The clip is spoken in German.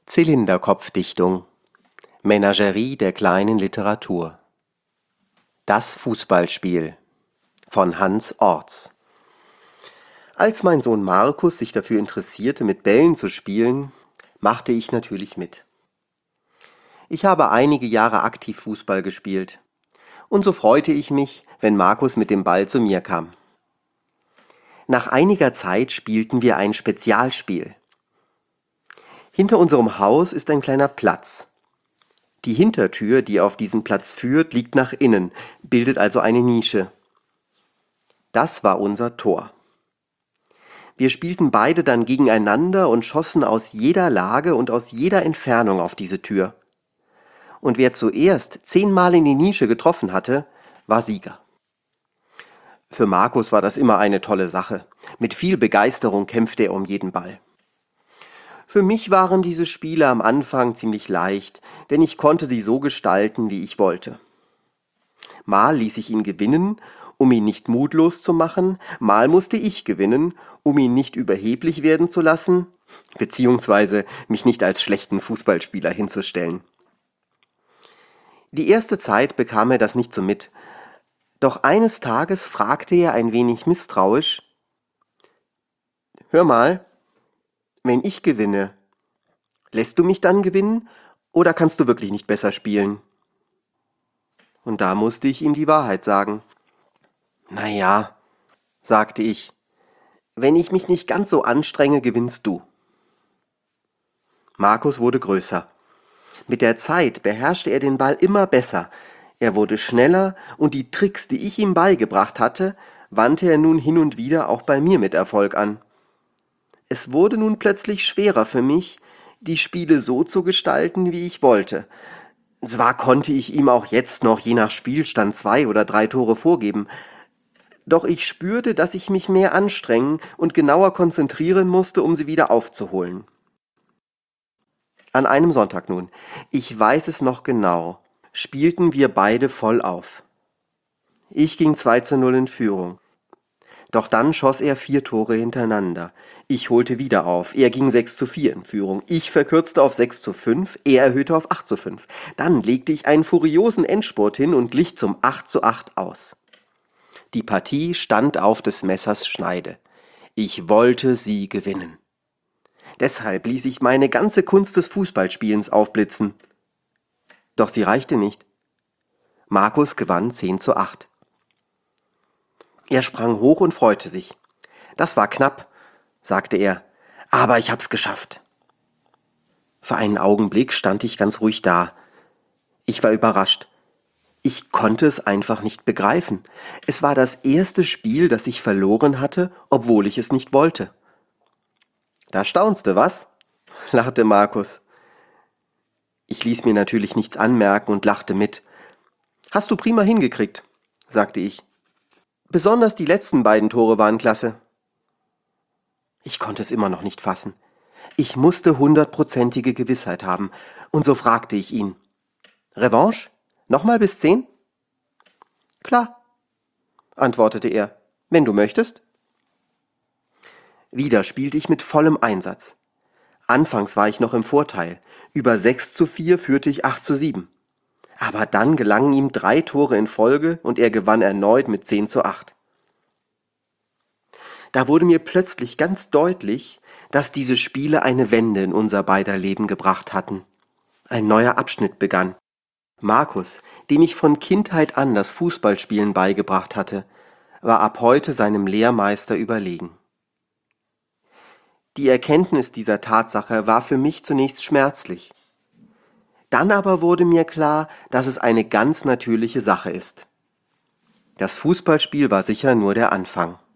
Zylinderkopfdichtung. Menagerie der kleinen Literatur. Das Fußballspiel von Hans Orts. Als mein Sohn Markus sich dafür interessierte, mit Bällen zu spielen, machte ich natürlich mit. Ich habe einige Jahre aktiv Fußball gespielt, und so freute ich mich, wenn Markus mit dem Ball zu mir kam. Nach einiger Zeit spielten wir ein Spezialspiel. Hinter unserem Haus ist ein kleiner Platz. Die Hintertür, die auf diesen Platz führt, liegt nach innen, bildet also eine Nische. Das war unser Tor. Wir spielten beide dann gegeneinander und schossen aus jeder Lage und aus jeder Entfernung auf diese Tür. Und wer zuerst 10-mal in die Nische getroffen hatte, war Sieger. Für Markus war das immer eine tolle Sache. Mit viel Begeisterung kämpfte er um jeden Ball. Für mich waren diese Spiele am Anfang ziemlich leicht, denn ich konnte sie so gestalten, wie ich wollte. Mal ließ ich ihn gewinnen, um ihn nicht mutlos zu machen, mal musste ich gewinnen, um ihn nicht überheblich werden zu lassen, beziehungsweise mich nicht als schlechten Fußballspieler hinzustellen. Die erste Zeit bekam er das nicht so mit, doch eines Tages fragte er ein wenig misstrauisch: »Hör mal, wenn ich gewinne, lässt du mich dann gewinnen oder kannst du wirklich nicht besser spielen?« Und da musste ich ihm die Wahrheit sagen. »Naja«, sagte ich, »wenn ich mich nicht ganz so anstrenge, gewinnst du.« Markus wurde größer. Mit der Zeit beherrschte er den Ball immer besser. Er wurde schneller und die Tricks, die ich ihm beigebracht hatte, wandte er nun hin und wieder auch bei mir mit Erfolg an. Es wurde nun plötzlich schwerer für mich, die Spiele so zu gestalten, wie ich wollte. Zwar konnte ich ihm auch jetzt noch je nach Spielstand 2 oder 3 Tore vorgeben, doch ich spürte, dass ich mich mehr anstrengen und genauer konzentrieren musste, um sie wieder aufzuholen. An einem Sonntag nun, ich weiß es noch genau, spielten wir beide voll auf. Ich ging 2:0 in Führung. Doch dann schoss er 4 Tore hintereinander. Ich holte wieder auf. Er ging 6:4 in Führung. Ich verkürzte auf 6:5, er erhöhte auf 8:5. Dann legte ich einen furiosen Endspurt hin und glich zum 8:8 aus. Die Partie stand auf des Messers Schneide. Ich wollte sie gewinnen. Deshalb ließ ich meine ganze Kunst des Fußballspielens aufblitzen. Doch sie reichte nicht. Markus gewann 10:8. Er sprang hoch und freute sich. »Das war knapp«, sagte er, »aber ich hab's geschafft.« Für einen Augenblick stand ich ganz ruhig da. Ich war überrascht. Ich konnte es einfach nicht begreifen. Es war das erste Spiel, das ich verloren hatte, obwohl ich es nicht wollte. »Da staunst du, was?«, lachte Markus. Ich ließ mir natürlich nichts anmerken und lachte mit. »Hast du prima hingekriegt«, sagte ich. »Besonders die letzten beiden Tore waren klasse.« Ich konnte es immer noch nicht fassen. Ich musste 100%ige Gewissheit haben, und so fragte ich ihn. »Revanche? Nochmal bis 10?« »Klar«, antwortete er, »wenn du möchtest.« Wieder spielte ich mit vollem Einsatz. Anfangs war ich noch im Vorteil. Über 6:4 führte ich 8:7. Aber dann gelangen ihm 3 Tore in Folge und er gewann erneut mit 10:8. Da wurde mir plötzlich ganz deutlich, dass diese Spiele eine Wende in unser beider Leben gebracht hatten. Ein neuer Abschnitt begann. Markus, dem ich von Kindheit an das Fußballspielen beigebracht hatte, war ab heute seinem Lehrmeister überlegen. Die Erkenntnis dieser Tatsache war für mich zunächst schmerzlich. Dann aber wurde mir klar, dass es eine ganz natürliche Sache ist. Das Fußballspiel war sicher nur der Anfang.